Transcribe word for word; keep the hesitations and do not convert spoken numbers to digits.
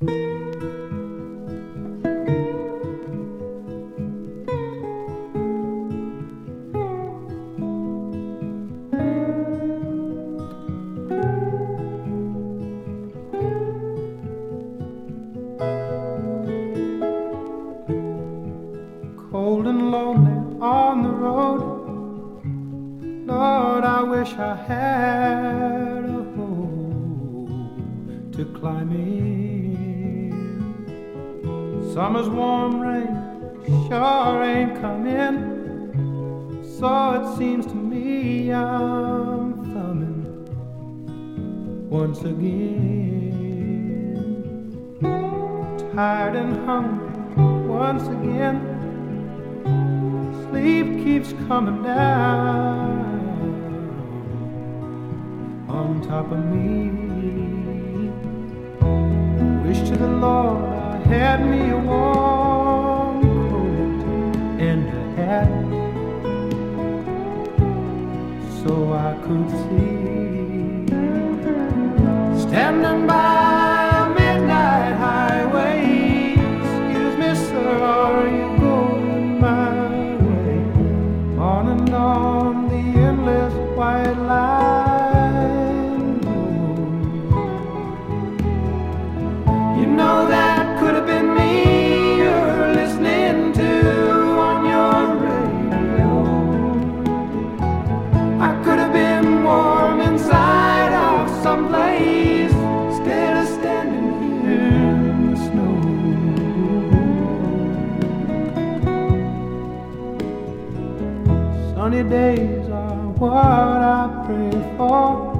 Cold and lonely on the road, Lord, I wish I had a hole to climb in. Summer's warm rain sure ain't coming, so it seems to me I'm thumbing once again. Tired and hungry once again, sleep keeps coming down on top of me. Wish to the Lord I had me a warm coat and a hat, so I could see. Standing by midnight highway, excuse me sir, are you going my way? On and on the endless white line goes. You know that could have been me you're listening to on your radio. I could have been warm inside of someplace instead of standing here in the snow. Sunny days are what I pray for.